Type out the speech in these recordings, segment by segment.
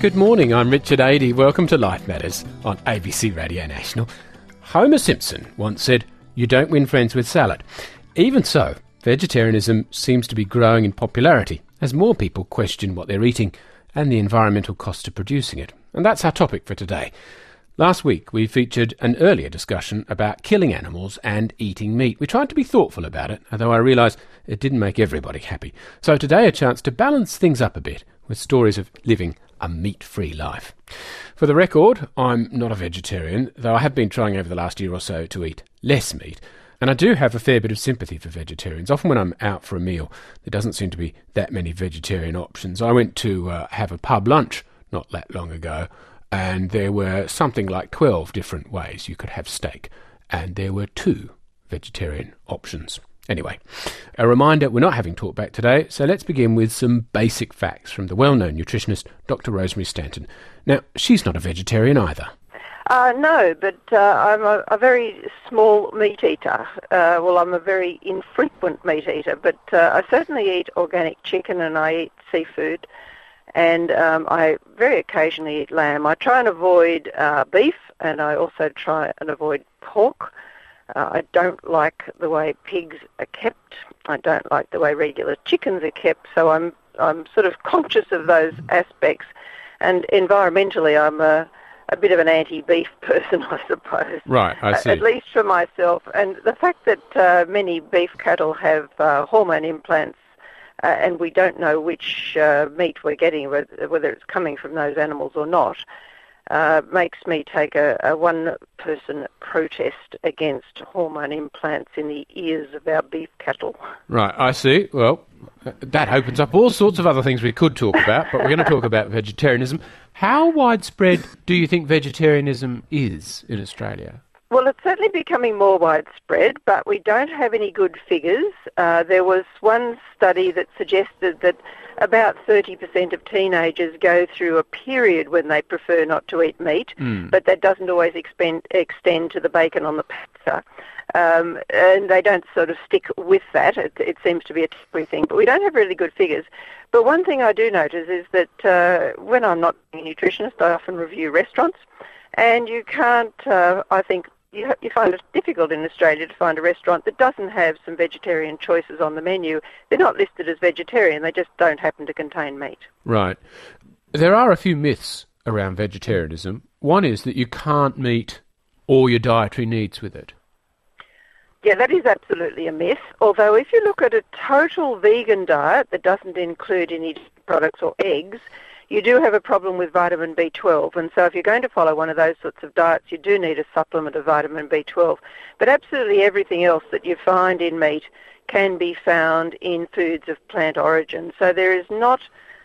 Good morning, I'm Richard Adey. Welcome to Life Matters on ABC Radio National. Homer Simpson once said, "You don't win friends with salad." Even so, vegetarianism seems to be growing in popularity as more people question what they're eating and the environmental cost of producing it. And that's our topic for today. Last week we featured an earlier discussion about killing animals and eating meat. We tried to be thoughtful about it, although I realise it didn't make everybody happy. So today a chance to balance things up a bit with stories of living a meat-free life. For the record, I'm not a vegetarian, though I have been trying over the last year or so to eat less meat. And I do have a fair bit of sympathy for vegetarians. Often when I'm out for a meal, there doesn't seem to be that many vegetarian options. I went to have a pub lunch not that long ago, and there were something like 12 different ways you could have steak, and there were 2 vegetarian options. Anyway, a reminder, we're not having talkback today, so let's begin with some basic facts from the well-known nutritionist Dr. Rosemary Stanton. Now, she's not a vegetarian either. No, but I'm a very small meat eater. I'm a very infrequent meat eater, but I certainly eat organic chicken and I eat seafood, and I very occasionally eat lamb. I try and avoid beef, and I also try and avoid pork. I don't like the way pigs are kept. I don't like the way regular chickens are kept, so I'm sort of conscious of those aspects. And environmentally, I'm a bit of an anti-beef person, I suppose. Right, I see. At least for myself. And the fact that many beef cattle have hormone implants, and we don't know which meat we're getting, whether it's coming from those animals or not, makes me take a one-person protest against hormone implants in the ears of our beef cattle. Right, I see. Well, that opens up all sorts of other things we could talk about, but we're going to talk about vegetarianism. How widespread do you think vegetarianism is in Australia? Well, it's certainly becoming more widespread, but we don't have any good figures. There was one study that suggested that about 30% of teenagers go through a period when they prefer not to eat meat, but that doesn't always extend to the bacon on the pizza. And they don't sort of stick with that. It seems to be a temporary thing, but we don't have really good figures. But one thing I do notice is that when I'm not a nutritionist, I often review restaurants, and you can't, I think, you find it difficult in Australia to find a restaurant that doesn't have some vegetarian choices on the menu. They're not listed as vegetarian, they just don't happen to contain meat. Right. There are a few myths around vegetarianism. One is that you can't meet all your dietary needs with it. Yeah, that is absolutely a myth, although if you look at a total vegan diet that doesn't include any products or eggs, you do have a problem with vitamin B12, and so if you're going to follow one of those sorts of diets, you do need a supplement of vitamin B12. But absolutely everything else that you find in meat can be found in foods of plant origin. So there is not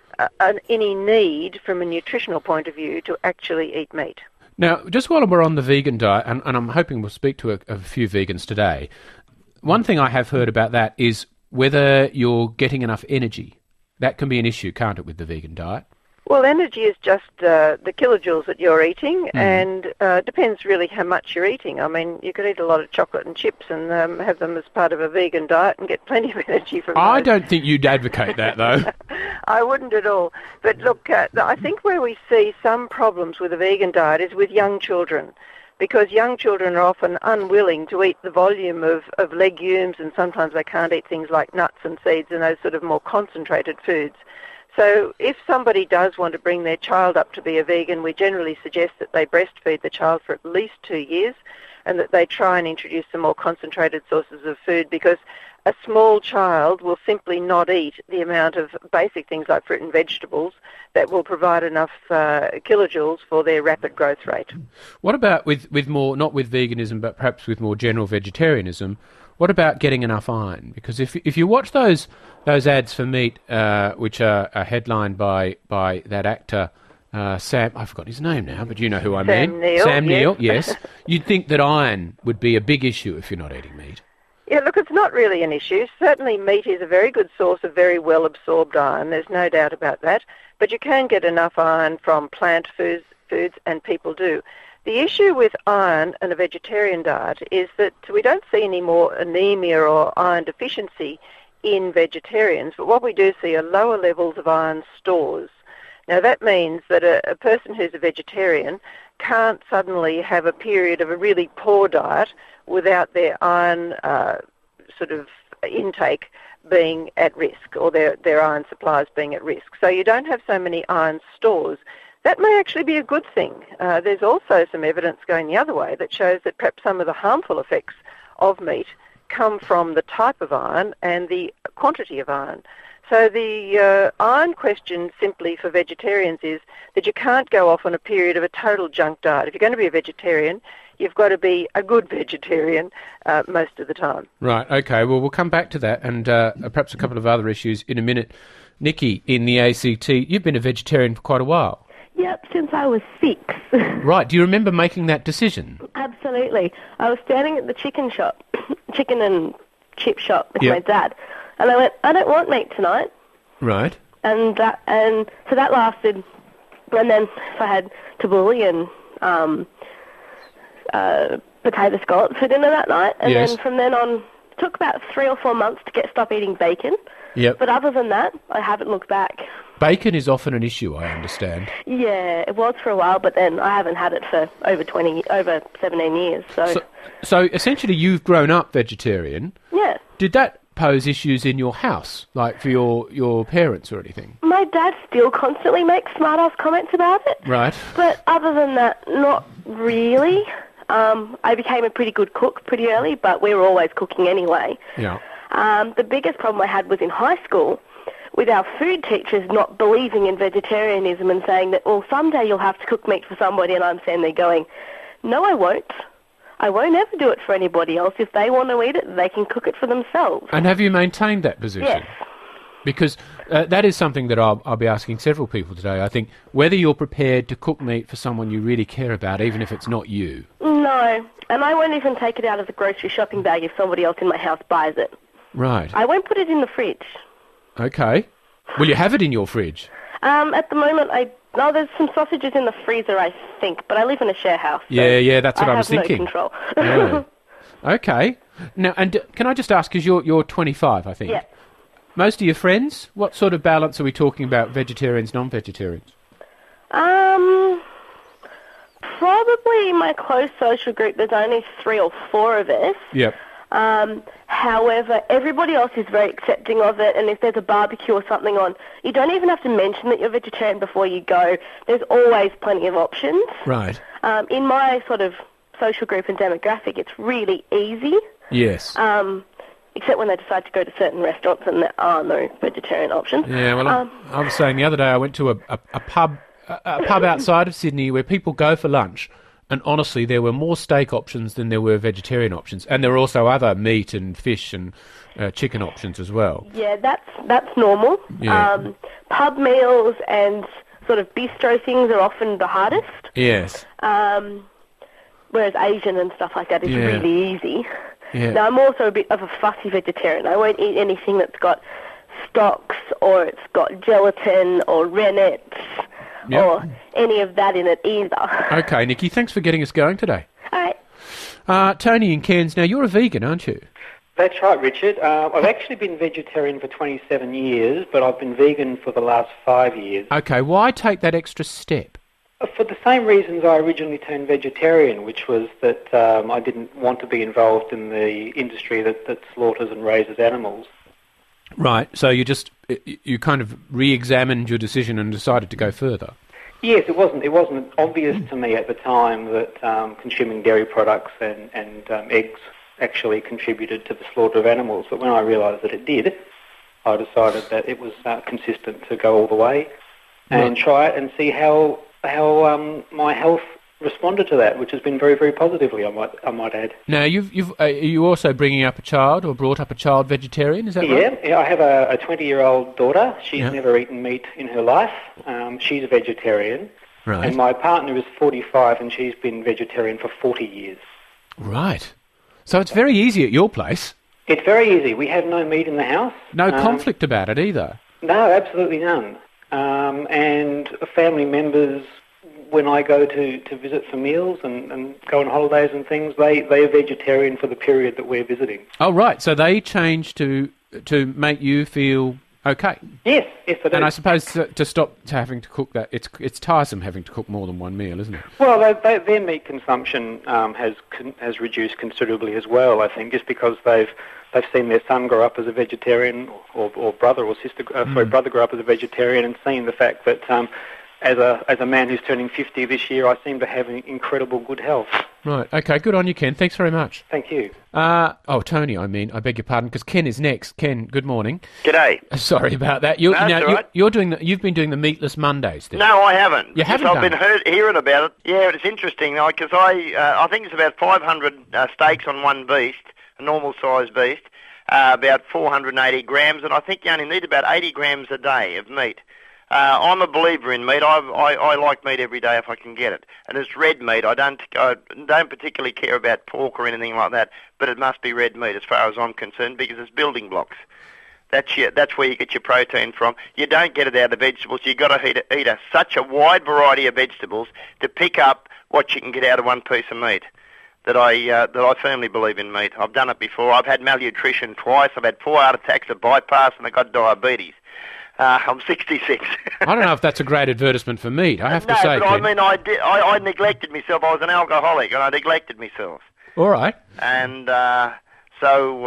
any need from a nutritional point of view to actually eat meat. Now, just while we're on the vegan diet, and I'm hoping we'll speak to a few vegans today, one thing I have heard about that is whether you're getting enough energy. That can be an issue, can't it, with the vegan diet? Well, energy is just the kilojoules that you're eating, and depends really how much you're eating. I mean, you could eat a lot of chocolate and chips and have them as part of a vegan diet and get plenty of energy from those. I don't think you'd advocate that, though. I wouldn't at all. But look, I think where we see some problems with a vegan diet is with young children, because young children are often unwilling to eat the volume of legumes, and sometimes they can't eat things like nuts and seeds and those sort of more concentrated foods. So if somebody does want to bring their child up to be a vegan, we generally suggest that they breastfeed the child for at least 2 years and that they try and introduce some more concentrated sources of food, because a small child will simply not eat the amount of basic things like fruit and vegetables that will provide enough kilojoules for their rapid growth rate. What about with more, not with veganism, but perhaps with more general vegetarianism, what about getting enough iron? Because if you watch those ads for meat, which are headlined by that actor, Sam, I forgot his name now, but you know who I mean. Sam Neill, yes. You'd think that iron would be a big issue if you're not eating meat. Yeah, look, it's not really an issue. Certainly meat is a very good source of very well-absorbed iron. There's no doubt about that. But you can get enough iron from plant foods, and people do. The issue with iron and a vegetarian diet is that we don't see any more anemia or iron deficiency in vegetarians, but what we do see are lower levels of iron stores. Now that means that a person who's a vegetarian can't suddenly have a period of a really poor diet without their iron sort of intake being at risk, or their iron supplies being at risk. So you don't have so many iron stores. That may actually be a good thing. There's also some evidence going the other way that shows that perhaps some of the harmful effects of meat come from the type of iron and the quantity of iron. So the iron question simply for vegetarians is that you can't go off on a period of a total junk diet. If you're going to be a vegetarian, you've got to be a good vegetarian most of the time. Right, okay. Well, we'll come back to that and perhaps a couple of other issues in a minute. Nikki, in the ACT, you've been a vegetarian for quite a while. Yep, since I was 6. Right. Do you remember making that decision? Absolutely. I was standing at the chicken and chip shop with my dad, and I went, I don't want meat tonight. Right. And so that lasted, and then I had tabbouleh and potato scallops for dinner that night, and then from then on, it took about 3 or 4 months to stop eating bacon. Yep. But other than that, I haven't looked back. Bacon is often an issue, I understand. Yeah, it was for a while, but then I haven't had it for over 17 years. So essentially you've grown up vegetarian. Yeah. Did that pose issues in your house, like for your parents or anything? My dad still constantly makes smart-ass comments about it. Right. But other than that, not really. I became a pretty good cook pretty early, but we were always cooking anyway. Yeah. The biggest problem I had was in high school, with our food teachers not believing in vegetarianism and saying that, well, someday you'll have to cook meat for somebody, and I'm standing there going, no, I won't. I won't ever do it for anybody else. If they want to eat it, they can cook it for themselves. And have you maintained that position? Yes. Because that is something that I'll be asking several people today. I think whether you're prepared to cook meat for someone you really care about, even if it's not you. No, and I won't even take it out of the grocery shopping bag if somebody else in my house buys it. Right. I won't put it in the fridge. Okay. Will you have it in your fridge? At the moment, there's some sausages in the freezer, I think, but I live in a share house. So Yeah, that's what I was thinking. I have no control. Yeah. Okay. Now, and can I just ask, because you're 25, I think. Yeah. Most of your friends, what sort of balance are we talking about, vegetarians, non-vegetarians? Probably my close social group, there's only 3 or 4 of us. Yep. However, everybody else is very accepting of it, and if there's a barbecue or something on, you don't even have to mention that you're vegetarian before you go. There's always plenty of options. Right. In my sort of social group and demographic, it's really easy. Yes. Except when they decide to go to certain restaurants and there are no vegetarian options. Yeah, well, I was saying the other day I went to a pub outside of Sydney where people go for lunch, and honestly there were more steak options than there were vegetarian options, and there were also other meat and fish and chicken options as well. Yeah, that's normal. Yeah. Pub meals and sort of bistro things are often the hardest. Yes. Whereas Asian and stuff like that is really easy. Yeah. Now, I'm also a bit of a fussy vegetarian. I won't eat anything that's got stocks or it's got gelatin or rennets or any of that in it either. Okay, Nikki, thanks for getting us going today. All right. Tony in Cairns, now you're a vegan, aren't you? That's right, Richard. I've actually been vegetarian for 27 years, but I've been vegan for the last 5 years. Okay, why take that extra step? For the same reasons I originally turned vegetarian, which was that I didn't want to be involved in the industry that slaughters and raises animals. Right, so you kind of re-examined your decision and decided to go further. Yes, it wasn't obvious to me at the time that consuming dairy products and eggs actually contributed to the slaughter of animals, but when I realised that it did, I decided that it was consistent to go all the way and try it and see how my health responded to that, which has been very, very positively, I might add. Now, are you also bringing up a child or brought up a child vegetarian, is that right? Yeah, I have a 20-year-old daughter. She's never eaten meat in her life. She's a vegetarian. Right. And my partner is 45 and she's been vegetarian for 40 years. Right. So it's very easy at your place. It's very easy. We have no meat in the house. No conflict about it either. No, absolutely none. And family members, when I go to visit for meals and go on holidays and things, they're vegetarian for the period that we're visiting. Oh, right. So they changed to make you feel okay. Yes, it is. And I suppose to stop having to cook that, it's tiresome having to cook more than one meal, isn't it? Well, their meat consumption has reduced considerably as well, I think, just because they've seen their son grow up as a vegetarian, or brother or sister, brother grow up as a vegetarian, and seen the fact that as a man who's turning 50 this year, I seem to have incredible good health. Right, okay, good on you, Ken. Thanks very much. Thank you. Tony, I beg your pardon, because Ken is next. Ken, good morning. G'day. Sorry about that. That's all right. You've been doing the Meatless Mondays then? No, I haven't. You haven't I've been hearing about it. Yeah, it's interesting, because I think it's about 500 steaks on one beast, a normal-sized beast, about 480 grams, and I think you only need about 80 grams a day of meat. I'm a believer in meat. I like meat every day if I can get it, and it's red meat. I don't particularly care about pork or anything like that, but it must be red meat as far as I'm concerned, because it's building blocks. That's where you get your protein from. You don't get it out of vegetables. You've got to eat such a wide variety of vegetables to pick up what you can get out of one piece of meat. That I firmly believe in meat. I've done it before. I've had malnutrition twice. I've had 4 heart attacks, a bypass, and I got diabetes. I'm 66. I don't know if that's a great advertisement for meat, I have to say. No, but Ken. I neglected myself. I was an alcoholic, and I neglected myself. All right. And so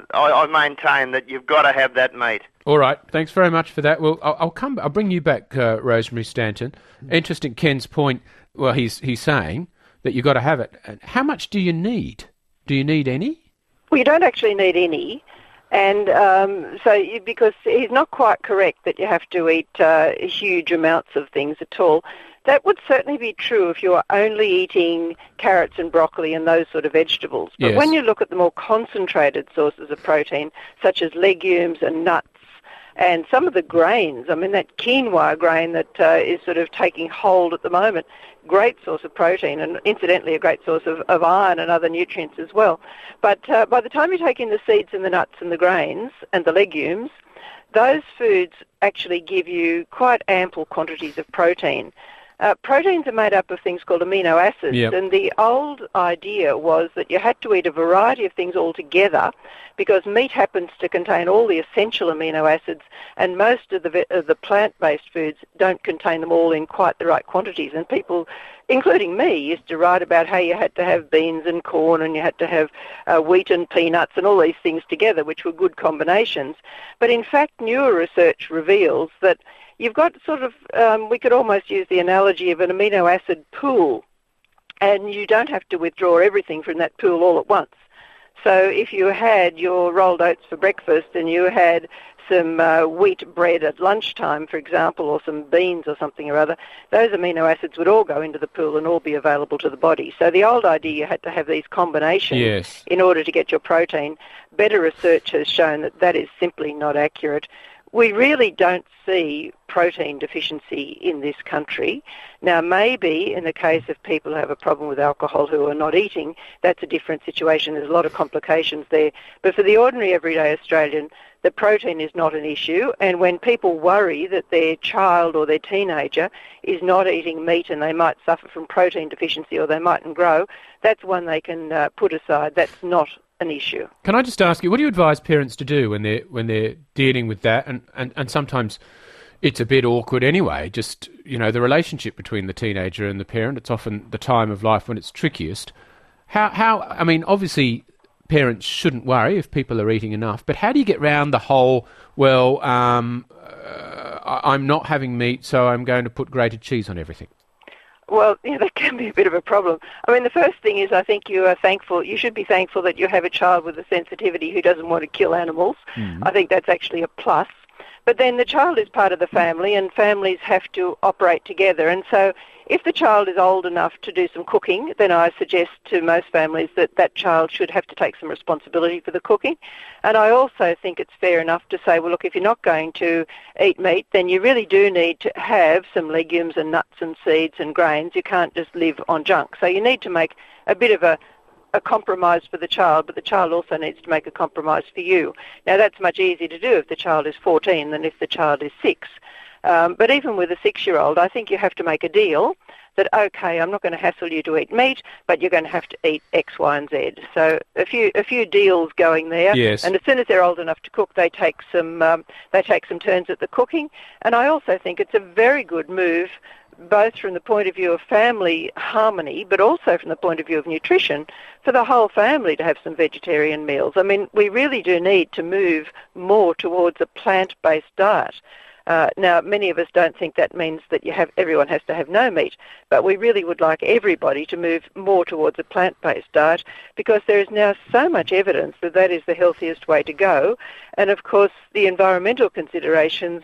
I maintain that you've got to have that meat. All right. Thanks very much for that. Well, I'll bring you back, Rosemary Stanton. Interesting, Ken's point. Well, he's saying that you've got to have it. How much do you need? Do you need any? Well, you don't actually need any. And because he's not quite correct that you have to eat huge amounts of things at all. That would certainly be true if you are only eating carrots and broccoli and those sort of vegetables. But Yes. when you look at the more concentrated sources of protein, such as legumes and nuts, and some of the grains, I mean, that quinoa grain that is sort of taking hold at the moment, great source of protein and incidentally a great source of iron and other nutrients as well. But by the time you take in the seeds and the nuts and the grains and the legumes, those foods actually give you quite ample quantities of protein. Proteins are made up of things called amino acids, Yep. and the old idea was that you had to eat a variety of things all together because meat happens to contain all the essential amino acids, and most of the plant-based foods don't contain them all in quite the right quantities. And people, including me, used to write about how you had to have beans and corn and you had to have wheat and peanuts and all these things together, which were good combinations. But in fact, newer research reveals that you've got sort of, we could almost use the analogy of an amino acid pool, and you don't have to withdraw everything from that pool all at once. So if you had your rolled oats for breakfast and you had some wheat bread at lunchtime, for example, or some beans or something or other, those amino acids would all go into the pool and all be available to the body. So the old idea you had to have these combinations Yes. in order to get your protein. Better research has shown that that is simply not accurate. We really don't see protein deficiency in this country. Now, maybe in the case of people who have a problem with alcohol who are not eating, that's a different situation. There's a lot of complications there. But for the ordinary everyday Australian, the protein is not an issue. And when people worry that their child or their teenager is not eating meat and they might suffer from protein deficiency or they mightn't grow, that's one they can put aside. That's not an issue. Can I just ask you, what do you advise parents to do when they're dealing with that? And sometimes it's a bit awkward anyway, just, the relationship between the teenager and the parent. It's often the time of life when it's trickiest. I mean, obviously parents shouldn't worry if people are eating enough, but how do you get round the whole, I'm not having meat, so I'm going to put grated cheese on everything? Well, yeah, that can be a bit of a problem. I mean, the first thing is I think you should be thankful that you have a child with a sensitivity who doesn't want to kill animals. Mm. I think that's actually a plus. But then the child is part of the family and families have to operate together. And so if the child is old enough to do some cooking, then I suggest to most families that that child should have to take some responsibility for the cooking. And I also think it's fair enough to say, well, look, if you're not going to eat meat, then you really do need to have some legumes and nuts and seeds and grains. You can't just live on junk. So you need to make a bit of a compromise for the child, but the child also needs to make a compromise for you. Now, that's much easier to do if the child is 14 than if the child is 6. But even with a 6-year-old, I think you have to make a deal that, okay, I'm not going to hassle you to eat meat, but you're going to have to eat X, Y, and Z. So a few deals going there. Yes. And as soon as they're old enough to cook, they take some turns at the cooking. And I also think it's a very good move, both from the point of view of family harmony, but also from the point of view of nutrition, for the whole family to have some vegetarian meals. I mean, we really do need to move more towards a plant-based diet. Now, many of us don't think that means that everyone has to have no meat, but we really would like everybody to move more towards a plant-based diet, because there is now so much evidence that that is the healthiest way to go. And, of course, the environmental considerations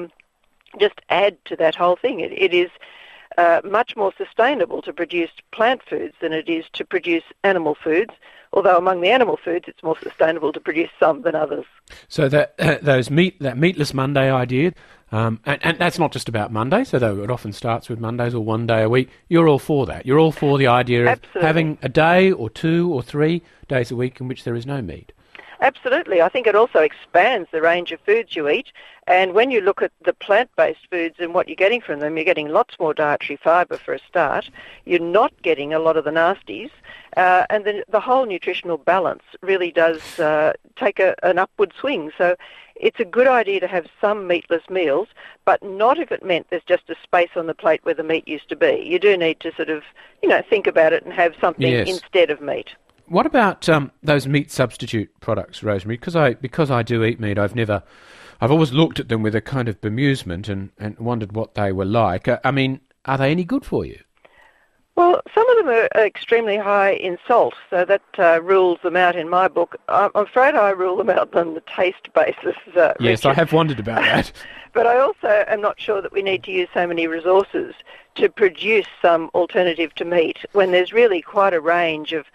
just add to that whole thing. It is much more sustainable to produce plant foods than it is to produce animal foods, although among the animal foods it's more sustainable to produce some than others. So that Meatless Monday idea, and that's not just about Mondays, although it often starts with Mondays or one day a week. You're all for that. You're all for the idea of Absolutely. Having a day or 2 or 3 days a week in which there is no meat. Absolutely. I think it also expands the range of foods you eat. And when you look at the plant-based foods and what you're getting from them, you're getting lots more dietary fibre for a start. You're not getting a lot of the nasties. And then the whole nutritional balance really does take an upward swing. So it's a good idea to have some meatless meals, but not if it meant there's just a space on the plate where the meat used to be. You do need to sort of, think about it and have something instead of meat. What about those meat substitute products, Rosemary? Because I do eat meat, I've always looked at them with a kind of bemusement and wondered what they were like. I mean, are they any good for you? Well, some of them are extremely high in salt, so that rules them out in my book. I'm afraid I rule them out on the taste basis. Yes, Richard. I have wondered about that. But I also am not sure that we need to use so many resources to produce some alternative to meat when there's really quite a range of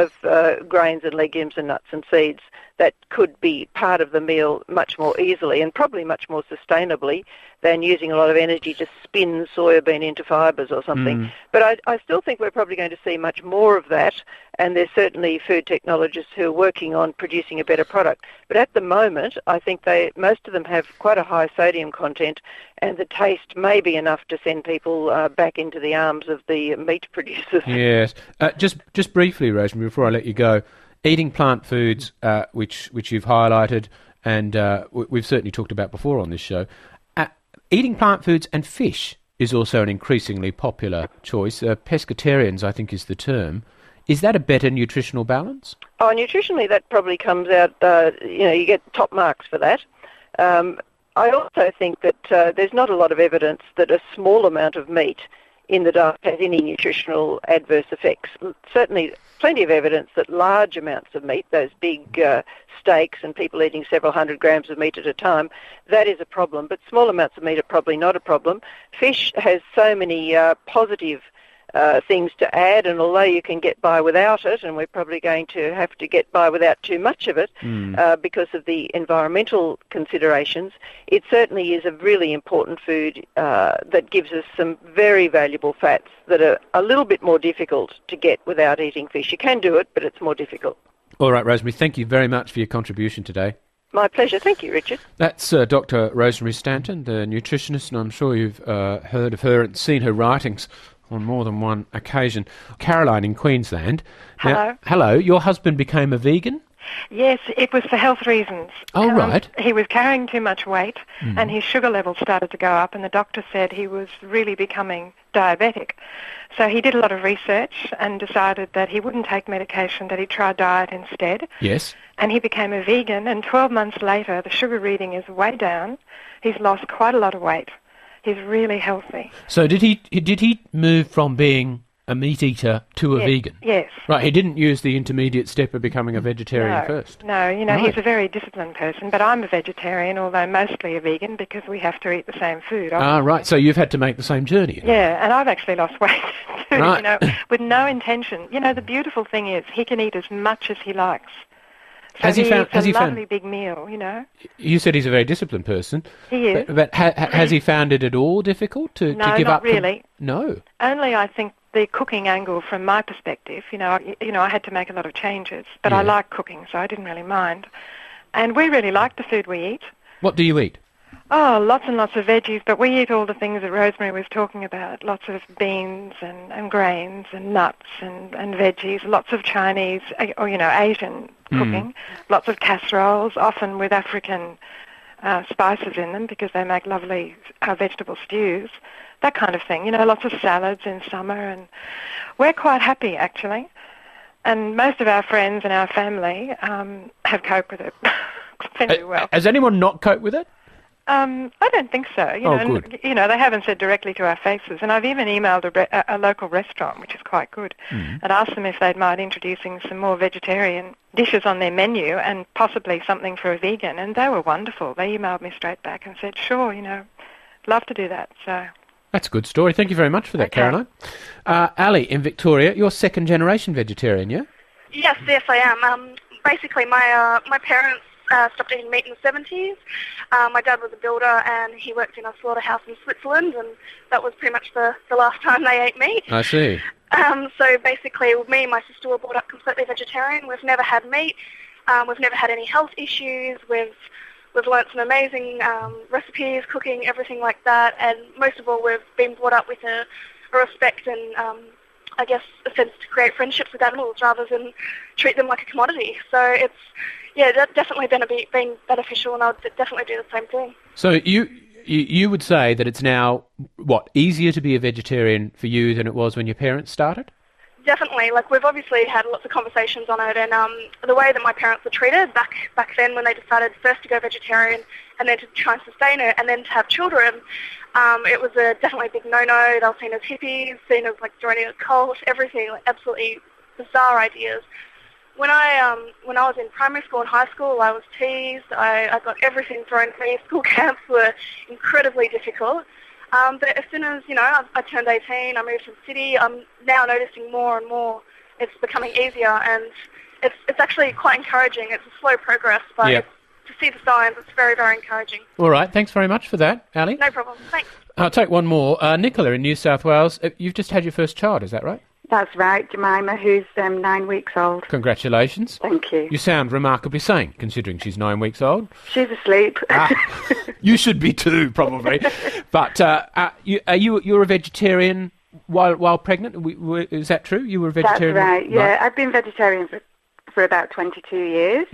grains and legumes and nuts and seeds that could be part of the meal much more easily and probably much more sustainably than using a lot of energy to spin soybean into fibres or something. But I still think we're probably going to see much more of that, and there's certainly food technologists who are working on producing a better product. But at the moment, I think most of them have quite a high sodium content, and the taste may be enough to send people back into the arms of the meat producers. Yes. Just briefly, Rosemary, before I let you go, eating plant foods, which you've highlighted, and we've certainly talked about before on this show, eating plant foods and fish is also an increasingly popular choice. Pescatarians, I think, is the term. Is that a better nutritional balance? Oh, nutritionally, that probably comes out, you get top marks for that. I also think that there's not a lot of evidence that a small amount of meat in the diet has any nutritional adverse effects. Certainly plenty of evidence that large amounts of meat, those big steaks and people eating several hundred grams of meat at a time, that is a problem. But small amounts of meat are probably not a problem. Fish has so many positive things to add, and although you can get by without it, and we're probably going to have to get by without too much of it because of the environmental considerations, it certainly is a really important food that gives us some very valuable fats that are a little bit more difficult to get without eating fish. You can do it, but it's more difficult. All right, Rosemary, thank you very much for your contribution today. My pleasure. Thank you, Richard. That's Dr. Rosemary Stanton, the nutritionist, and I'm sure you've heard of her and seen her writings on more than one occasion. Caroline in Queensland. Hello. Now, hello. Your husband became a vegan? Yes, it was for health reasons. Oh, right. He was carrying too much weight and his sugar levels started to go up, and the doctor said he was really becoming diabetic. So he did a lot of research and decided that he wouldn't take medication, that he'd try diet instead. Yes. And he became a vegan, and 12 months later the sugar reading is way down. He's lost quite a lot of weight. He's really healthy. So did he move from being a meat eater to a vegan? Yes. Right, he didn't use the intermediate step of becoming a vegetarian first? No, he's a very disciplined person, but I'm a vegetarian, although mostly a vegan, because we have to eat the same food. Right, so you've had to make the same journey. Yeah, and I've actually lost weight too, right. With no intention. The beautiful thing is he can eat as much as he likes. So has he found a lovely big meal, You said he's a very disciplined person. He is. But has he found it at all difficult to give up? No, not really. No. Only, I think, the cooking angle from my perspective. I had to make a lot of changes, but I like cooking, so I didn't really mind. And we really like the food we eat. What do you eat? Oh, lots and lots of veggies, but we eat all the things that Rosemary was talking about. Lots of beans and grains and nuts and veggies, lots of Chinese or, Asian cooking, lots of casseroles, often with African spices in them because they make lovely vegetable stews, that kind of thing. Lots of salads in summer, and we're quite happy, actually. And most of our friends and our family have coped with it fairly well. Has anyone not coped with it? I don't think so. Good. They haven't said directly to our faces. And I've even emailed a local restaurant, which is quite good, and asked them if they'd mind introducing some more vegetarian dishes on their menu and possibly something for a vegan. And they were wonderful. They emailed me straight back and said, sure, love to do that. So that's a good story. Thank you very much for that, Caroline. Ali in Victoria, you're second-generation vegetarian, yeah? Yes, I am. Basically, my parents stopped eating meat in the 70s. My dad was a builder and he worked in a slaughterhouse in Switzerland, and that was pretty much the last time they ate meat. I see. So basically, me and my sister were brought up completely vegetarian. We've never had meat. We've never had any health issues. We've learnt some amazing recipes, cooking, everything like that. And most of all, we've been brought up with a respect and, I guess, a sense to create friendships with animals rather than treat them like a commodity. So it's, that's definitely been beneficial, and I'll definitely do the same thing. So you would say that it's now, easier to be a vegetarian for you than it was when your parents started? Definitely. We've obviously had lots of conversations on it, and the way that my parents were treated back then when they decided first to go vegetarian and then to try and sustain it and then to have children, it was definitely a big no-no. They were seen as hippies, seen as joining a cult, everything, absolutely bizarre ideas. When I was in primary school and high school, I was teased. I got everything thrown at me. School camps were incredibly difficult. But as soon as, I turned 18, I moved to the city, I'm now noticing more and more it's becoming easier, and it's actually quite encouraging. It's a slow progress, but to see the signs, it's very, very encouraging. All right, thanks very much for that, Ali. No problem, thanks. I'll take one more. Nicola in New South Wales, you've just had your first child, is that right? That's right, Jemima, who's 9 weeks old. Congratulations. Thank you. You sound remarkably sane, considering she's 9 weeks old. She's asleep. You should be too, probably. But you're a vegetarian while pregnant? Is that true? You were a vegetarian? That's right, yeah. I've been vegetarian for about 22 years.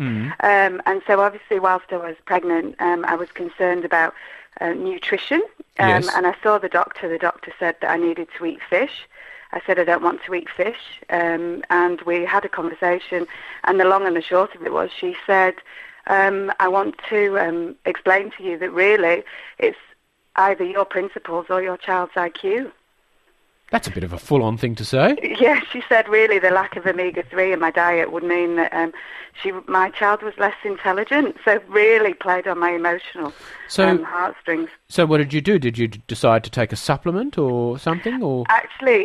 And so obviously whilst I was pregnant, I was concerned about nutrition. Yes. And I saw the doctor. The doctor said that I needed to eat fish. I said I don't want to eat fish, and we had a conversation, and the long and the short of it was she said, I want to explain to you that really it's either your principles or your child's IQ. That's a bit of a full-on thing to say. Yeah, she said really the lack of omega-3 in my diet would mean that my child was less intelligent, so really played on my emotional heartstrings. So what did you do? Did you decide to take a supplement or something? Or actually,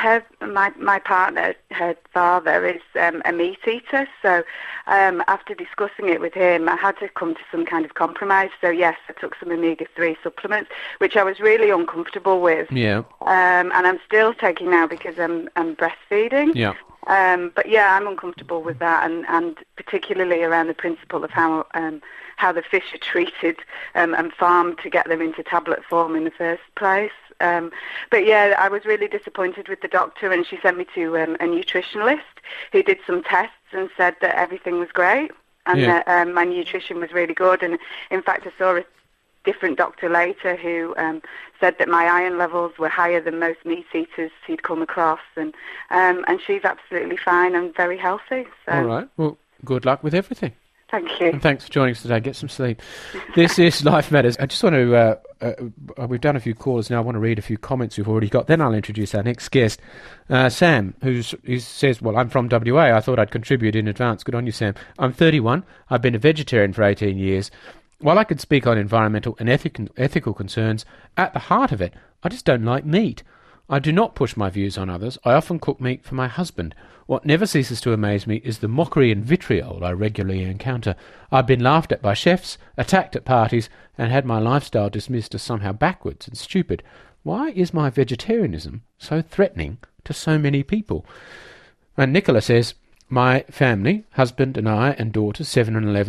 my partner, her father, is a meat eater, so after discussing it with him, I had to come to some kind of compromise. So yes, I took some omega-3 supplements, which I was really uncomfortable with. Yeah. And I'm still taking now because I'm breastfeeding. Yeah. But yeah, I'm uncomfortable with that, and particularly around the principle of how the fish are treated and farmed to get them into tablet form in the first place. But yeah, I was really disappointed with the doctor, and she sent me to a nutritionalist who did some tests and said that everything was great and that my nutrition was really good. And in fact, I saw a different doctor later who said that my iron levels were higher than most meat eaters he'd come across, and she's absolutely fine and very healthy. So. All right. Well, good luck with everything. Thank you. And thanks for joining us today. Get some sleep. This is Life Matters. I just want to, we've done a few callers now. I want to read a few comments we've already got. Then I'll introduce our next guest, Sam, who says, well, I'm from WA. I thought I'd contribute in advance. Good on you, Sam. I'm 31. I've been a vegetarian for 18 years. While I could speak on environmental and ethical concerns, at the heart of it, I just don't like meat. I do not push my views on others. I often cook meat for my husband. What never ceases to amaze me is the mockery and vitriol I regularly encounter. I've been laughed at by chefs, attacked at parties, and had my lifestyle dismissed as somehow backwards and stupid. Why is my vegetarianism so threatening to so many people? And Nicola says, my family, husband and I and daughters, 7 and 11,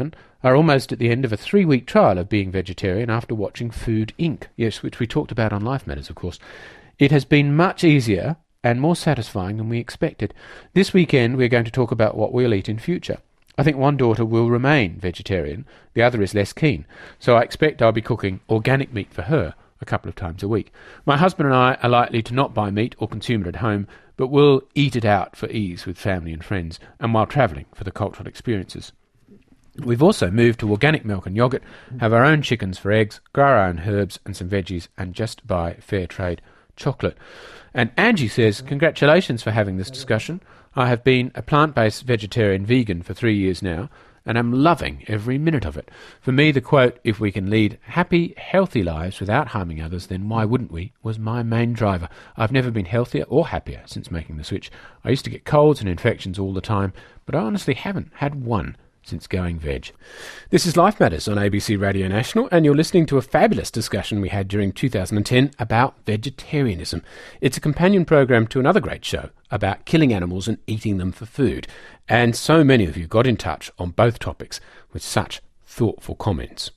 are almost at the end of a 3-week trial of being vegetarian after watching Food Inc. Yes, which we talked about on Life Matters, of course. It has been much easier and more satisfying than we expected. This weekend we're going to talk about what we'll eat in future. I think one daughter will remain vegetarian, the other is less keen, so I expect I'll be cooking organic meat for her a couple of times a week. My husband and I are likely to not buy meat or consume it at home, but we'll eat it out for ease with family and friends, and while travelling for the cultural experiences. We've also moved to organic milk and yoghurt, have our own chickens for eggs, grow our own herbs and some veggies, and just buy fair trade chocolate. And Angie says, congratulations for having this discussion. I have been a plant-based vegetarian vegan for 3 years now, and I'm loving every minute of it. For me, the quote, if we can lead happy, healthy lives without harming others, then why wouldn't we, was my main driver. I've never been healthier or happier since making the switch. I used to get colds and infections all the time, but I honestly haven't had one since going veg. This is Life Matters on ABC Radio National, and you're listening to a fabulous discussion we had during 2010 about vegetarianism. It's a companion program to another great show about killing animals and eating them for food. And so many of you got in touch on both topics with such thoughtful comments.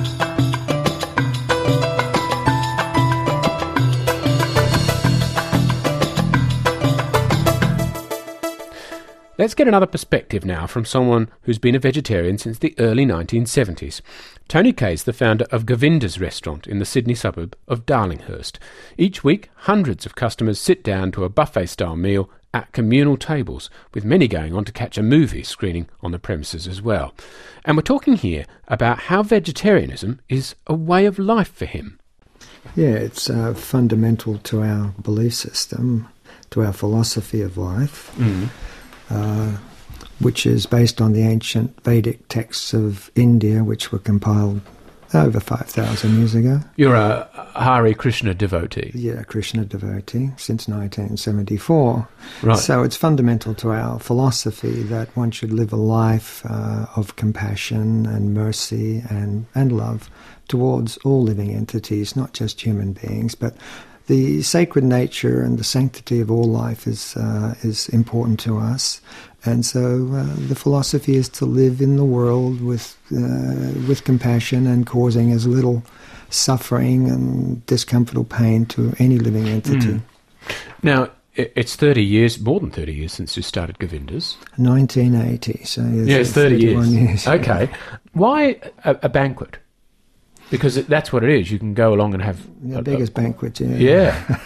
Let's get another perspective now from someone who's been a vegetarian since the early 1970s. Tony Kay's the founder of Govinda's restaurant in the Sydney suburb of Darlinghurst. Each week, hundreds of customers sit down to a buffet-style meal at communal tables, with many going on to catch a movie screening on the premises as well. And we're talking here about how vegetarianism is a way of life for him. Yeah, it's fundamental to our belief system, to our philosophy of life. Which is based on the ancient Vedic texts of India, which were compiled over 5,000 years ago. You're a Hare Krishna devotee. Yeah, Krishna devotee since 1974. Right. So it's fundamental to our philosophy that one should live a life of compassion and mercy and love towards all living entities, not just human beings, but the sacred nature and the sanctity of all life is important to us, and so the philosophy is to live in the world with compassion and causing as little suffering and discomfort or pain to any living entity. Now, it's 30 years, more than 30 years since you started Govinda's. 1980, so it's 30 years. Okay. Why a banquet? Because that's what it is. You can go along and have... The biggest banquet, yeah. Yeah.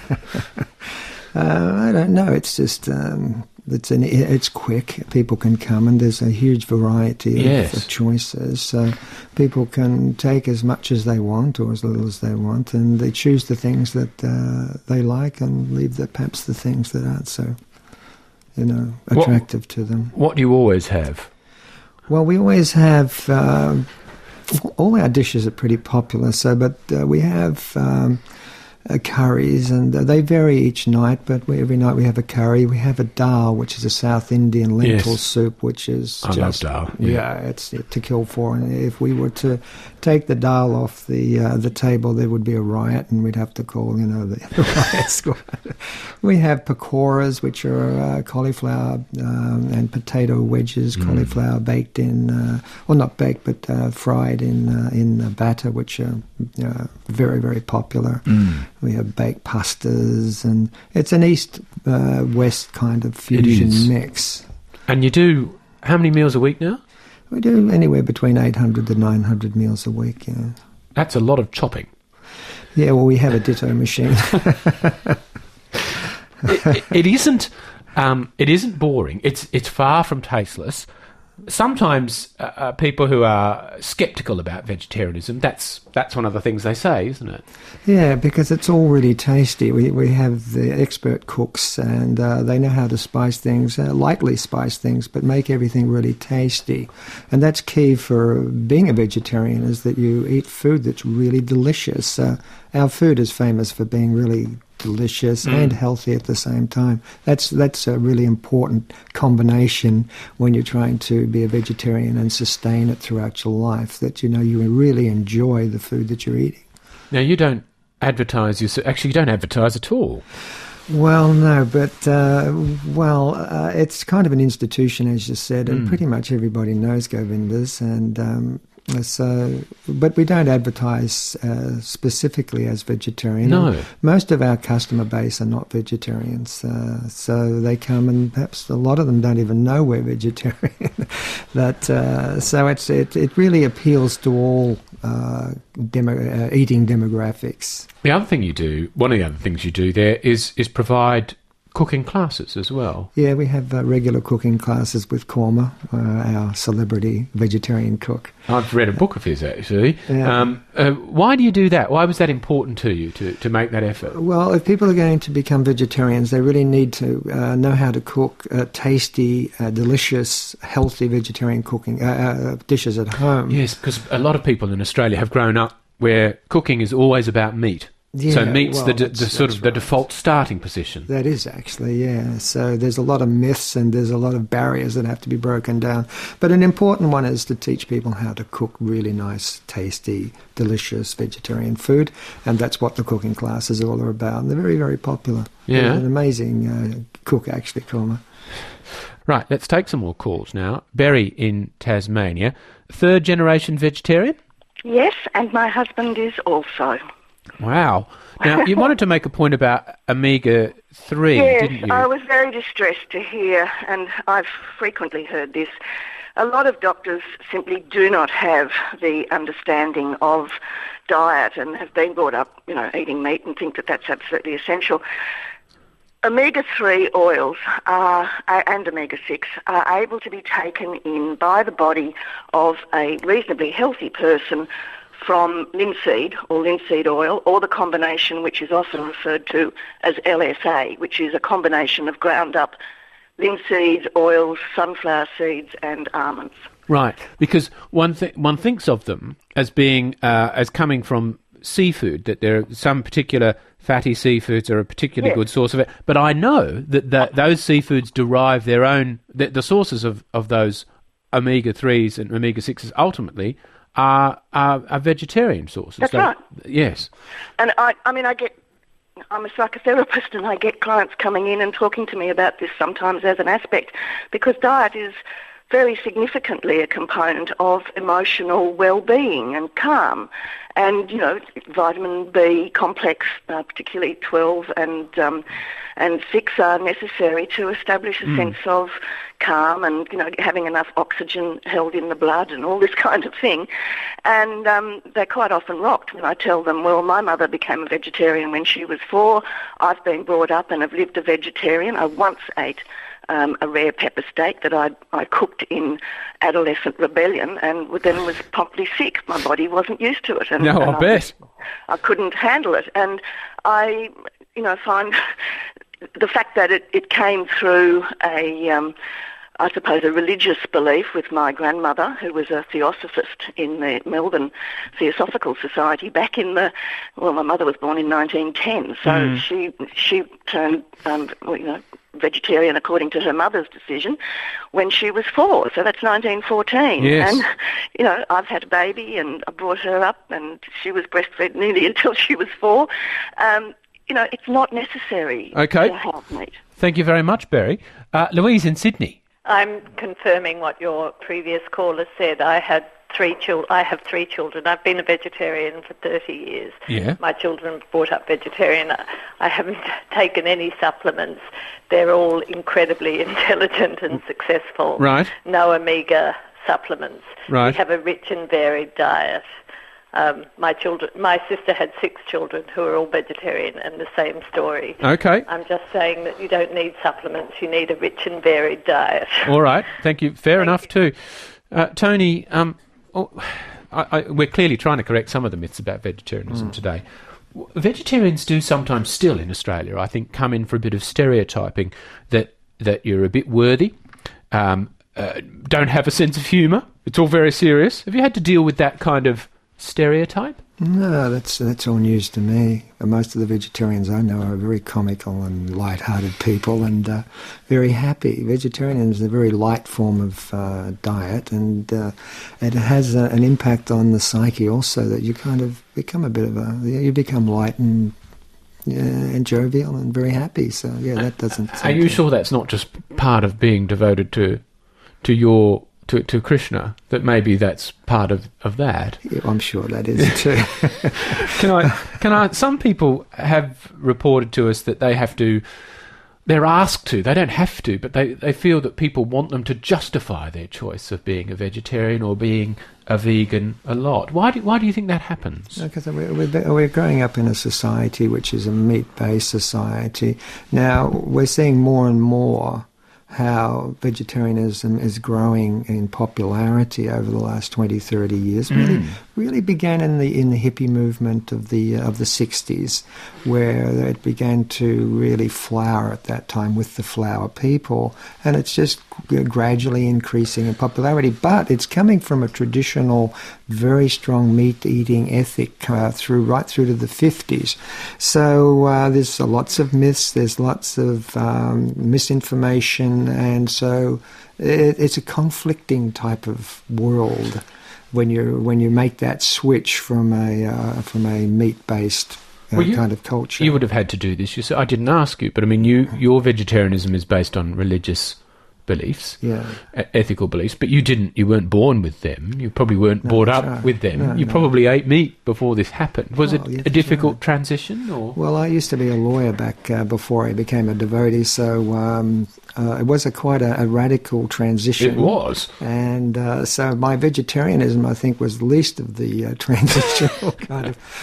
I don't know. It's just... it's quick. People can come, and there's a huge variety of choices. So people can take as much as they want or as little as they want, and they choose the things that they like and leave perhaps the things that aren't so, attractive to them. What do you always have? Well, we always have... all our dishes are pretty popular, but we have curries, and they vary each night, but every night we have a curry. We have a dal, which is a South Indian lentil soup, which is I love dal. Yeah, it's to kill for. And if we were to take the dal off the table, there would be a riot, and we'd have to call, the riot squad. We have pakoras, which are cauliflower and potato wedges, cauliflower baked in, well, not baked, but fried in batter, which are very, very popular. We have baked pastas, and it's an east-west kind of fusion mix. And you do how many meals a week now? We do anywhere between 800 to 900 meals a week, yeah. That's a lot of chopping. Yeah, well, we have a ditto machine. It isn't boring. It's far from tasteless. Sometimes people who are sceptical about vegetarianism, that's one of the things they say, isn't it? Yeah, because it's all really tasty. We have the expert cooks, and they know how to spice things, lightly spice things, but make everything really tasty. And that's key for being a vegetarian, is that you eat food that's really delicious. Our food is famous for being really delicious and healthy at the same time. That's a really important combination when you're trying to be a vegetarian and sustain it throughout your life, that you really enjoy the food that you're eating. Now, you don't advertise actually you don't advertise at all. Well, no, but it's kind of an institution, as you said, and pretty much everybody knows Govinda's, and So, but we don't advertise specifically as vegetarian. No. Most of our customer base are not vegetarians, so they come and perhaps a lot of them don't even know we're vegetarian. But so it really appeals to all eating demographics. The other thing you do, one of the other things you do there is provide cooking classes as well. Yeah, we have regular cooking classes with Korma, our celebrity vegetarian cook. I've read a book of his, actually. Yeah. Why do you do that? Why was that important to you, to make that effort? Well, if people are going to become vegetarians, they really need to know how to cook tasty, delicious, healthy vegetarian cooking dishes at home. Yes, because a lot of people in Australia have grown up where cooking is always about meat. Yeah, so meat's well, the default starting position. That is actually, yeah. So there's a lot of myths and there's a lot of barriers that have to be broken down. But an important one is to teach people how to cook really nice, tasty, delicious vegetarian food. And that's what the cooking classes all are about. And they're very, very popular. Yeah. They're an amazing cook, actually, Korma. Right, let's take some more calls now. Berry in Tasmania. Third generation vegetarian? Yes, and my husband is also. Wow. Now, you wanted to make a point about omega-3, yes, didn't you? I was very distressed to hear, and I've frequently heard this. A lot of doctors simply do not have the understanding of diet and have been brought up, eating meat and think that that's absolutely essential. Omega-3 oils and omega-6 are able to be taken in by the body of a reasonably healthy person from linseed or linseed oil, or the combination which is often referred to as LSA, which is a combination of ground up linseed oils, sunflower seeds and almonds. Right, because one thinks of them as being as coming from seafood, that there are some particular fatty seafoods are a particularly good source of it. But I know that those seafoods derive their own, the sources of those omega-3s and omega-6s ultimately are vegetarian sources. That's right. Yes. And I'm a psychotherapist and I get clients coming in and talking to me about this sometimes as an aspect, because diet is very significantly a component of emotional well-being and calm. And, vitamin B complex, particularly 12 and 6 are necessary to establish a sense of calm and, having enough oxygen held in the blood and all this kind of thing. And they're quite often rocked when I tell them, well, my mother became a vegetarian when she was 4. I've been brought up and have lived a vegetarian. I once ate a rare pepper steak that I cooked in adolescent rebellion and then was promptly sick. My body wasn't used to it. And I bet. I couldn't handle it. And I, find the fact that it came through a religious belief with my grandmother, who was a theosophist in the Melbourne Theosophical Society back in my mother was born in 1910, so she turned, vegetarian according to her mother's decision when she was 4, so that's 1914. Yes. And, I've had a baby and I brought her up and she was breastfed nearly until she was 4. It's not necessary to have meat. Thank you very much, Berry. Louise in Sydney. I'm confirming what your previous caller said. I have 3 children. I've been a vegetarian for 30 years. Yeah. My children were brought up vegetarian. I haven't taken any supplements. They're all incredibly intelligent and successful. Right. No omega supplements. Right. We have a rich and varied diet. My sister had 6 children who are all vegetarian, and the same story. Okay. I'm just saying that you don't need supplements. You need a rich and varied diet. All right. Thank you. Fair enough too. Tony, we're clearly trying to correct some of the myths about vegetarianism today. Vegetarians do sometimes still in Australia, I think, come in for a bit of stereotyping that you're a bit worthy, don't have a sense of humour. It's all very serious. Have you had to deal with that kind of stereotype? No, that's all news to me. Most of the vegetarians I know are very comical and light-hearted people and very happy. Vegetarian is a very light form of diet, and it has an impact on the psyche also, that you kind of become you become light and jovial and very happy. So, yeah, that doesn't... Are you sure that's not just part of being devoted to your to Krishna, that maybe that's part of that. Yeah, I'm sure that is too. Can I? Some people have reported to us that they're asked to, they don't have to, but they feel that people want them to justify their choice of being a vegetarian or being a vegan a lot. Why do you think that happens? Because we're growing up in a society which is a meat-based society. Now, we're seeing more and more how vegetarianism is growing in popularity over the last 20, 30 years. Really began in the hippie movement of the 60s, where it began to really flower at that time with the flower people, and it's just gradually increasing in popularity. But it's coming from a traditional, very strong meat-eating ethic right through to the 50s. So there's lots of myths, there's lots of misinformation, and so it's a conflicting type of world when you make that switch from a meat-based kind of culture. You would have had to do this. You said, I didn't ask you, but I mean, your vegetarianism is based on religious beliefs, ethical beliefs, but you weren't born with them. You probably weren't brought up with them. You probably ate meat before this happened. Was it a difficult transition? Or? Well, I used to be a lawyer back before I became a devotee, so it was quite a radical transition. It was. And so my vegetarianism, I think, was the least of the transitional kind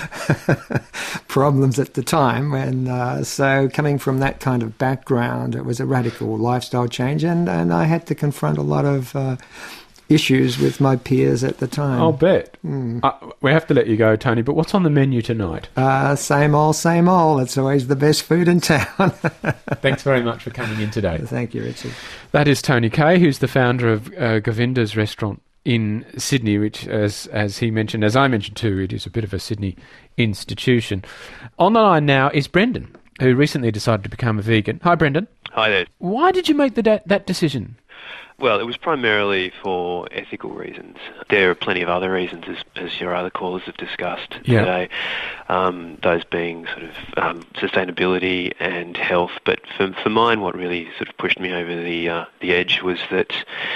of problems at the time. And so coming from that kind of background, it was a radical lifestyle change, and I had to confront a lot of issues with my peers at the time. I'll bet. We have to let you go, Tony, but what's on the menu tonight? Same old, same old. It's always the best food in town. Thanks very much for coming in today. Thank you, Richard. That is Tony Kay, who's the founder of Govinda's restaurant in Sydney, which, as he mentioned, as I mentioned too, it is a bit of a Sydney institution. On the line now is Brendan, who recently decided to become a vegan. Hi, Brendan. Hi there. Why did you make that decision? Well, it was primarily for ethical reasons. There are plenty of other reasons, as your other callers have discussed today, those being sort of sustainability and health. But for mine, what really sort of pushed me over the edge was that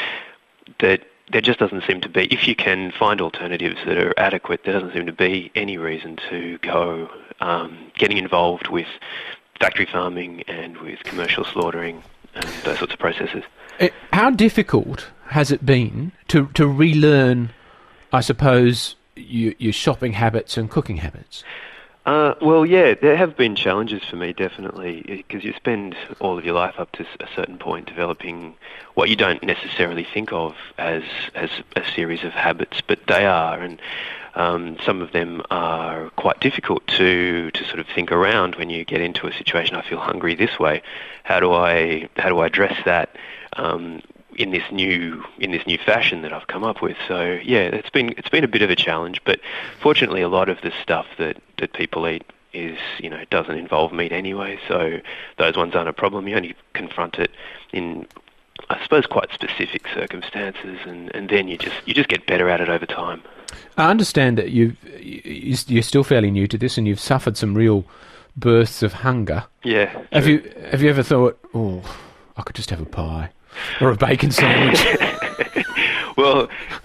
there just doesn't seem to be, if you can find alternatives that are adequate, there doesn't seem to be any reason to go getting involved with factory farming and with commercial slaughtering and those sorts of processes. How difficult has it been to relearn, I suppose, your shopping habits and cooking habits? Well, yeah, there have been challenges for me, definitely, because you spend all of your life up to a certain point developing what you don't necessarily think of as a series of habits, but they are, and some of them are quite difficult to sort of think around when you get into a situation. I feel hungry this way. How do I address that in this new fashion that I've come up with? So yeah, it's been a bit of a challenge, but fortunately, a lot of the stuff that people eat is, doesn't involve meat anyway. So those ones aren't a problem. You only confront it in, I suppose, quite specific circumstances, and then you just get better at it over time. I understand that you're still fairly new to this, and you've suffered some real bursts of hunger. Yeah. Have you ever thought, I could just have a pie or a bacon sandwich? Well,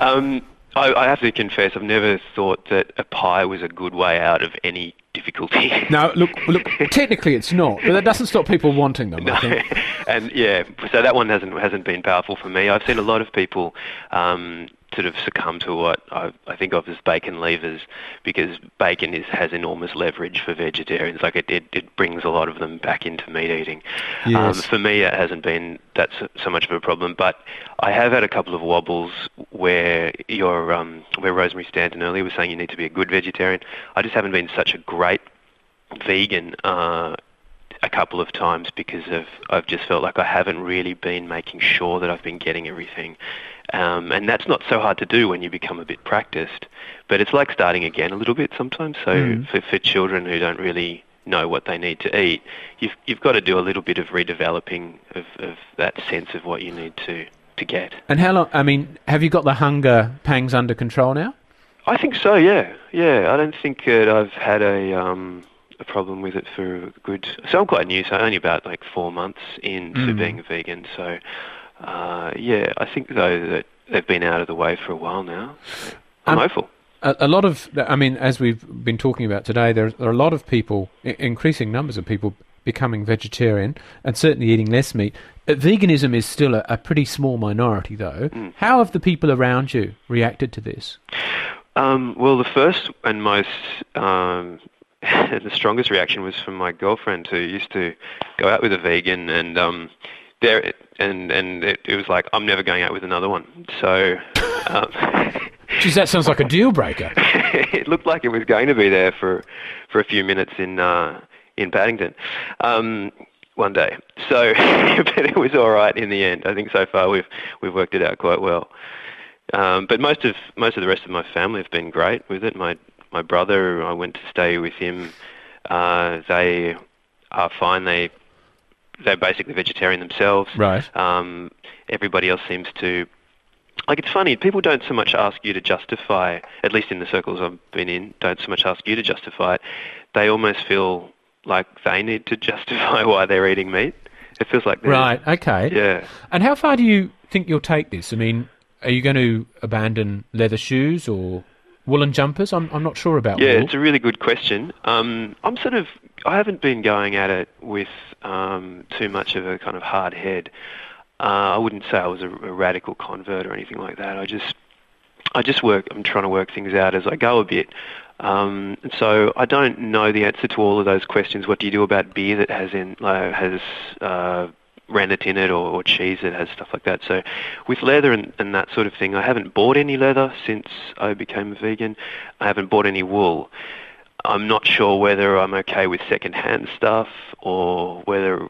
I have to confess, I've never thought that a pie was a good way out of any difficulty. No, look. Technically, it's not, but that doesn't stop people wanting them. No. I think. And yeah, so that one hasn't been powerful for me. I've seen a lot of people sort of succumb to what I think of as bacon levers, because bacon has enormous leverage for vegetarians. Like it brings a lot of them back into meat eating. Yes. For me, it hasn't been that so much of a problem, but I have had a couple of wobbles where where Rosemary Stanton earlier was saying you need to be a good vegetarian. I just haven't been such a great vegan a couple of times because I've just felt like I haven't really been making sure that I've been getting everything. And that's not so hard to do when you become a bit practiced, but it's like starting again a little bit sometimes. So for children who don't really know what they need to eat, you've got to do a little bit of redeveloping of that sense of what you need to get. And how long? I mean, have you got the hunger pangs under control now? I think so. Yeah. I don't think that I've had a problem with it for a good. So I'm quite new. So only about like 4 months into being a vegan. So. I think though that they've been out of the way for a while now. I'm hopeful. A lot of, I mean, as we've been talking about today, there are a lot of people, increasing numbers of people becoming vegetarian and certainly eating less meat. Veganism is still a pretty small minority, though. How have the people around you reacted to this? Well, the first and most, the strongest reaction was from my girlfriend, who used to go out with a vegan, and it was like, I'm never going out with another one. So, Geez, that sounds like a deal breaker. It looked like it was going to be there for a few minutes in Paddington one day. So, but it was all right in the end. I think so far we've worked it out quite well. But most of the rest of my family have been great with it. My brother, I went to stay with him. They are fine. They're basically vegetarian themselves. Right. Everybody else seems to. Like, it's funny, people don't so much ask you to justify, at least in the circles I've been in, don't so much ask you to justify it. They almost feel like they need to justify why they're eating meat. It feels like... Right, okay. Yeah. And how far do you think you'll take this? I mean, are you going to abandon leather shoes or woolen jumpers? I'm not sure about wool. It's a really good question. I haven't been going at it with too much of a kind of hard head. I wouldn't say I was a radical convert or anything like that. I just work. I'm trying to work things out as I go a bit. So I don't know the answer to all of those questions. What do you do about beer that has rennet in it, or cheese that has stuff like that? So with leather and that sort of thing, I haven't bought any leather since I became a vegan. I haven't bought any wool. I'm not sure whether I'm okay with second-hand stuff or whether,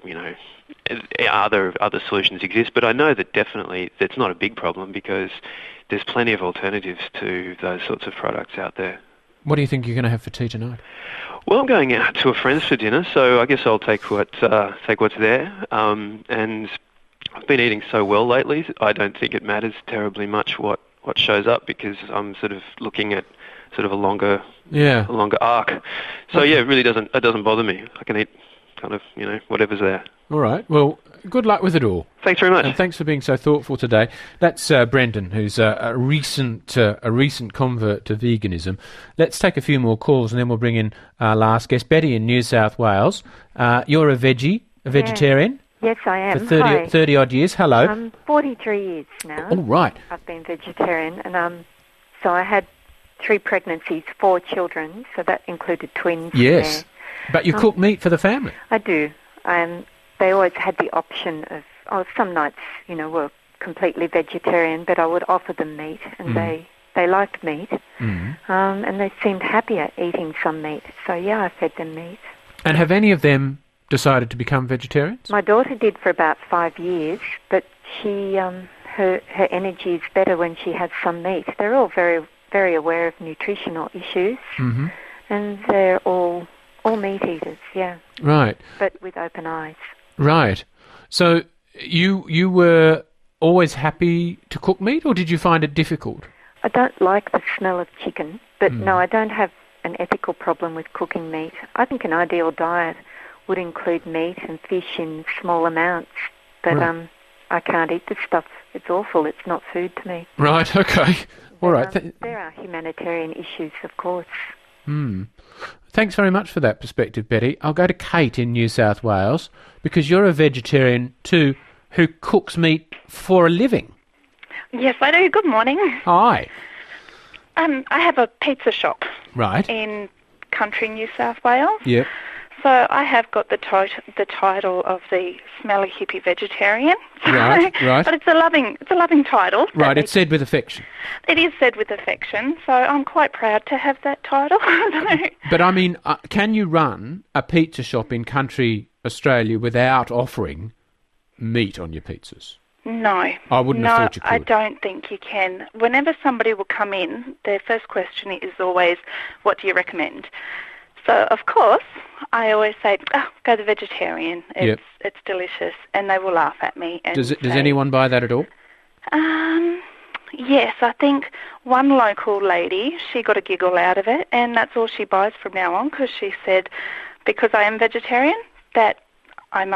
other solutions exist, but I know that definitely that's not a big problem because there's plenty of alternatives to those sorts of products out there. What do you think you're going to have for tea tonight? Well, I'm going out to a friend's for dinner, so I guess I'll take what's there. And I've been eating so well lately, I don't think it matters terribly much what shows up because I'm sort of looking at sort of a longer arc. So yeah, it really doesn't bother me. I can eat kind of, whatever's there. All right. Well, good luck with it all. Thanks very much. And thanks for being so thoughtful today. That's Brendan, who's a recent convert to veganism. Let's take a few more calls and then we'll bring in our last guest, Betty in New South Wales. You're a vegetarian? Yes, I am. For 30 odd years. Hello. I'm 43 years now. All right. I've been vegetarian, and so I had 3 pregnancies, 4 children, so that included twins. Yes. But you cook meat for the family? I do. They always had the option of some nights, were completely vegetarian, but I would offer them meat, and they liked meat, and they seemed happier eating some meat. So, yeah, I fed them meat. And have any of them decided to become vegetarians? My daughter did for about 5 years, but she her energy is better when she has some meat. They're all very, very aware of nutritional issues, and they're all meat eaters, yeah. Right. But with open eyes. Right. So you were always happy to cook meat, or did you find it difficult? I don't like the smell of chicken, but no, I don't have an ethical problem with cooking meat. I think an ideal diet would include meat and fish in small amounts, but I can't eat this stuff. It's awful. It's not food to me. Right, okay. All right. There are humanitarian issues, of course. Thanks very much for that perspective, Betty. I'll go to Kate in New South Wales, because you're a vegetarian too who cooks meat for a living. Yes, I do. Good morning. Hi. I have a pizza shop. Right. In country New South Wales. Yep. So I have got the title of the smelly hippie vegetarian. Right. But it's a loving title. Right. It's said with affection. It is said with affection. So I'm quite proud to have that title. But I mean, can you run a pizza shop in country Australia without offering meat on your pizzas? No. I wouldn't have thought you could. I don't think you can. Whenever somebody will come in, their first question is always, what do you recommend? So, of course, I always say, go the vegetarian. It's delicious. And they will laugh at me. And does anyone buy that at all? Yes, I think one local lady, she got a giggle out of it, and that's all she buys from now on, because she said, because I am vegetarian, that I must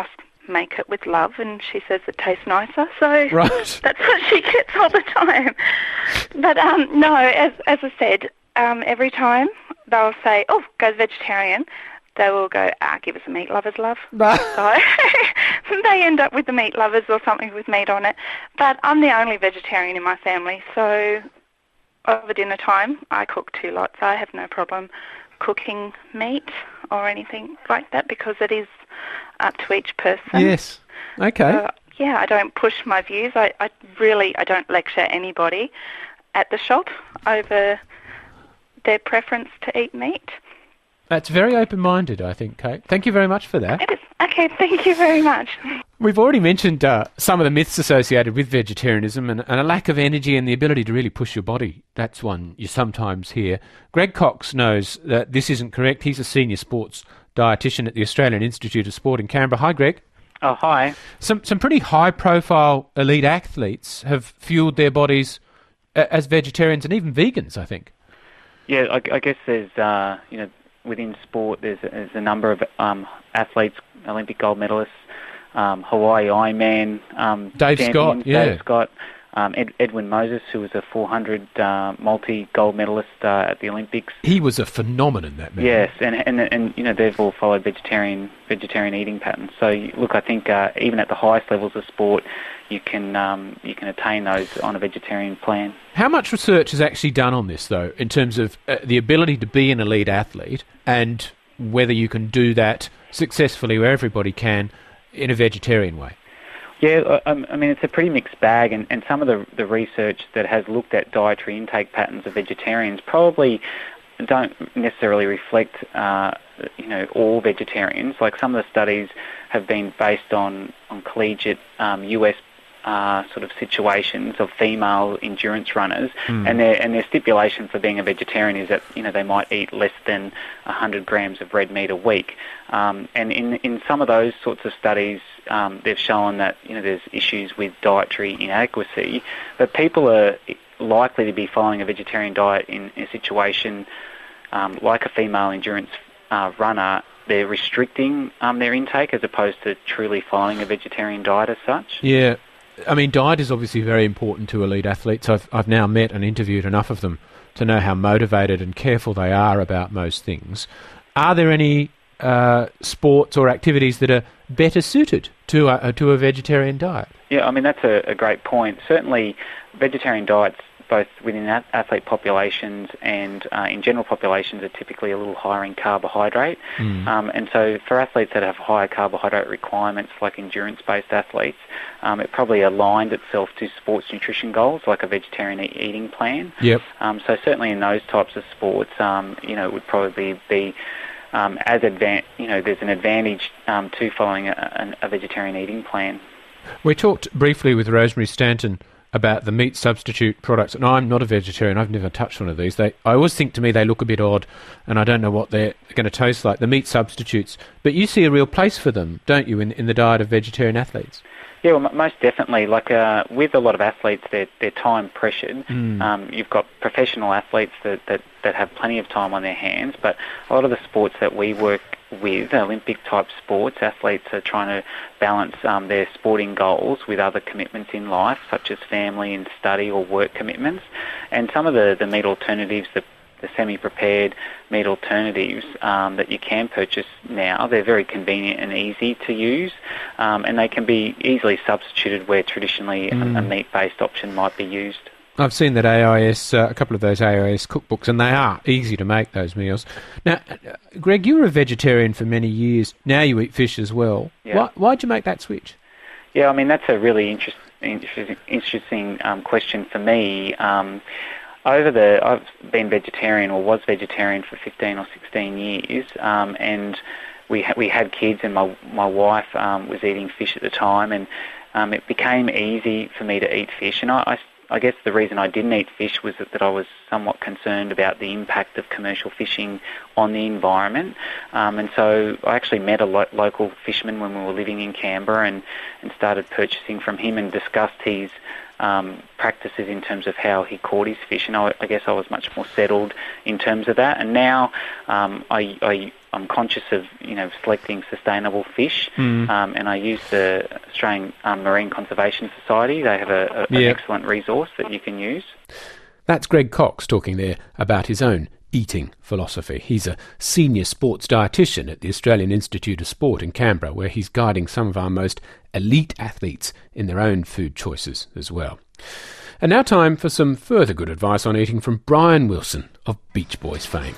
make it with love, and she says it tastes nicer. So right. That's what she gets all the time. But no, as I said, every time they'll say, "Oh, go vegetarian," they will go, "Give us a meat lover's love." So they end up with the meat lovers or something with meat on it. But I'm the only vegetarian in my family, so over dinner time I cook 2 lots. I have no problem cooking meat or anything like that because it is up to each person. Yes. Okay. So, yeah, I don't push my views. I don't lecture anybody at the shop over their preference to eat meat. That's very open-minded, I think, Kate. Thank you very much for that. It is. Okay, thank you very much. We've already mentioned some of the myths associated with vegetarianism and a lack of energy and the ability to really push your body. That's one you sometimes hear. Greg Cox knows that this isn't correct. He's a senior sports dietitian at the Australian Institute of Sport in Canberra. Hi, Greg. Oh, hi. Some pretty high-profile elite athletes have fueled their bodies as vegetarians and even vegans, I think. Yeah, I guess there's, within sport, there's a number of athletes, Olympic gold medalists, Hawaii Ironman, Dave Scott, Dave Scott, Edwin Moses, who was a 400 multi-gold medalist at the Olympics. He was a phenomenon, that man. Yes, and they've all followed vegetarian eating patterns. So look, I think even at the highest levels of sport, you can attain those on a vegetarian plan. How much research is actually done on this, though, in terms of the ability to be an elite athlete and whether you can do that successfully where everybody can in a vegetarian way? Yeah, I mean, it's a pretty mixed bag, and some of the research that has looked at dietary intake patterns of vegetarians probably don't necessarily reflect, all vegetarians. Like some of the studies have been based on collegiate US sort of situations of female endurance runners, and their stipulation for being a vegetarian is that they might eat less than 100 grams of red meat a week. And in some of those sorts of studies, they've shown that there's issues with dietary inadequacy, but people are likely to be following a vegetarian diet in a situation like a female endurance runner. They're restricting their intake as opposed to truly following a vegetarian diet as such. Yeah. I mean, diet is obviously very important to elite athletes. I've now met and interviewed enough of them to know how motivated and careful they are about most things. Are there any sports or activities that are better suited to a vegetarian diet? Yeah, I mean, that's a great point. Certainly, vegetarian diets, both within athlete populations and in general populations, are typically a little higher in carbohydrate. And so for athletes that have higher carbohydrate requirements, like endurance-based athletes, it probably aligned itself to sports nutrition goals, like a vegetarian eating plan. Yep. So certainly in those types of sports, it would probably be there's an advantage to following a vegetarian eating plan. We talked briefly with Rosemary Stanton about the meat substitute products, and I'm not a vegetarian. I've never touched one of these. I always think to me they look a bit odd, and I don't know what they're going to taste like, the meat substitutes. But you see a real place for them, don't you, in the diet of vegetarian athletes? Yeah, well, most definitely. Like with a lot of athletes, they're time pressured. You've got professional athletes that have plenty of time on their hands, but a lot of the sports that we work with, Olympic-type sports, athletes are trying to balance their sporting goals with other commitments in life, such as family and study or work commitments. And some of the meat alternatives, the semi-prepared meat alternatives that you can purchase now, they're very convenient and easy to use, and they can be easily substituted where traditionally a meat-based option might be used. I've seen that AIS, a couple of those AIS cookbooks, and they are easy to make, those meals. Now, Greg, you were a vegetarian for many years. Now you eat fish as well. Yeah. Why'd you make that switch? Yeah, I mean, that's a really interesting question for me. I've been vegetarian or was vegetarian for 15 or 16 years, and we had kids, and my wife was eating fish at the time, and it became easy for me to eat fish. And I guess the reason I didn't eat fish was that I was somewhat concerned about the impact of commercial fishing on the environment. And so I actually met a local fisherman when we were living in Canberra and started purchasing from him and discussed his practices in terms of how he caught his fish. And I guess I was much more settled in terms of that. And now I I'm conscious of, selecting sustainable fish, and I use the Australian Marine Conservation Society. They have an excellent resource that you can use. That's Greg Cox talking there about his own eating philosophy. He's a senior sports dietitian at the Australian Institute of Sport in Canberra, where he's guiding some of our most elite athletes in their own food choices as well. And now time for some further good advice on eating from Brian Wilson of Beach Boys fame.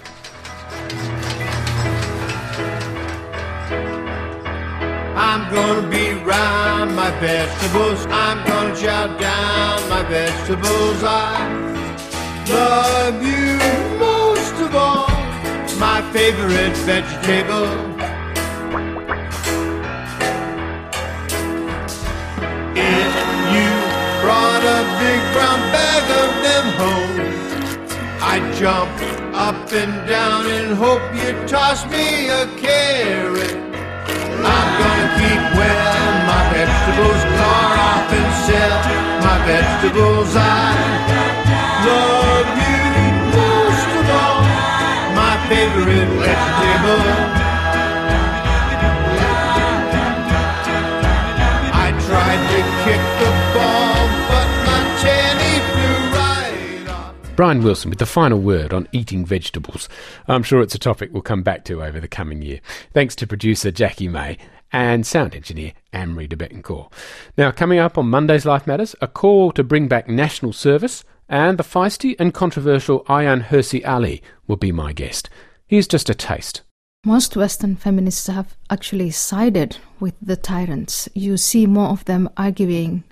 I'm gonna be round my vegetables. I'm gonna chow down my vegetables. I love you most of all, my favorite vegetable. If you brought a big brown bag of them home, I'd jump up and down and hope you'd toss me a carrot. I'm gonna keep well my vegetables, car off and sell my vegetables. I love you most of all, my favorite vegetable. I tried to kick the ball, but my tanny flew right off. Brian Wilson with the final word on eating vegetables. I'm sure it's a topic we'll come back to over the coming year. Thanks to producer Jackie May and sound engineer Anne-Marie de Bettencourt. Now, coming up on Monday's Life Matters, a call to bring back national service, and the feisty and controversial Ayaan Hirsi Ali will be my guest. Here's just a taste. Most Western feminists have actually sided with the tyrants. You see more of them arguing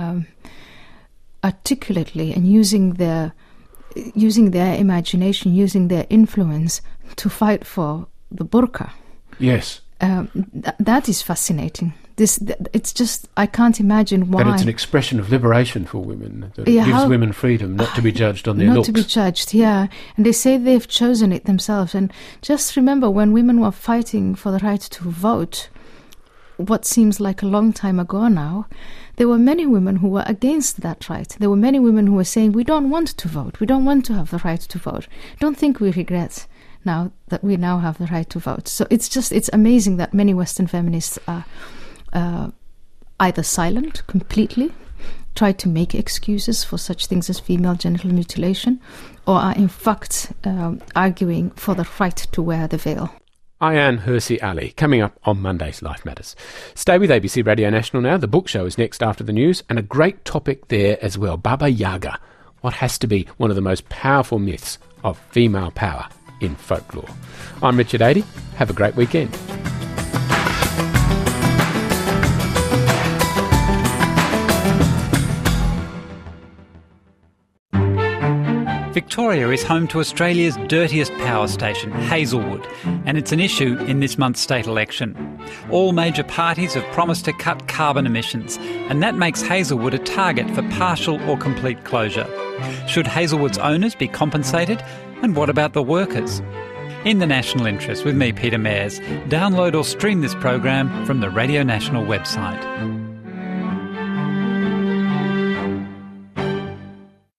articulately and using their imagination, using their influence to fight for the burqa. Yes. That is fascinating. It's just, I can't imagine why. That it's an expression of liberation for women, that it gives women freedom not to be judged on their looks. Not to be judged, yeah. And they say they've chosen it themselves. And just remember, when women were fighting for the right to vote, what seems like a long time ago now, there were many women who were against that right. There were many women who were saying, we don't want to vote. We don't want to have the right to vote. Don't think we regret now that we now have the right to vote. So it's amazing that many Western feminists are either silent completely, try to make excuses for such things as female genital mutilation, or are in fact arguing for the right to wear the veil. Ayaan Hirsi Ali, coming up on Monday's Life Matters. Stay with ABC Radio National now. The book show is next after the news, and a great topic there as well, Baba Yaga, what has to be one of the most powerful myths of female power in folklore. I'm Richard Adey. Have a great weekend. Victoria is home to Australia's dirtiest power station, Hazelwood, and it's an issue in this month's state election. All major parties have promised to cut carbon emissions, and that makes Hazelwood a target for partial or complete closure. Should Hazelwood's owners be compensated? And what about the workers? In the National Interest with me, Peter Mayers. Download or stream this program from the Radio National website.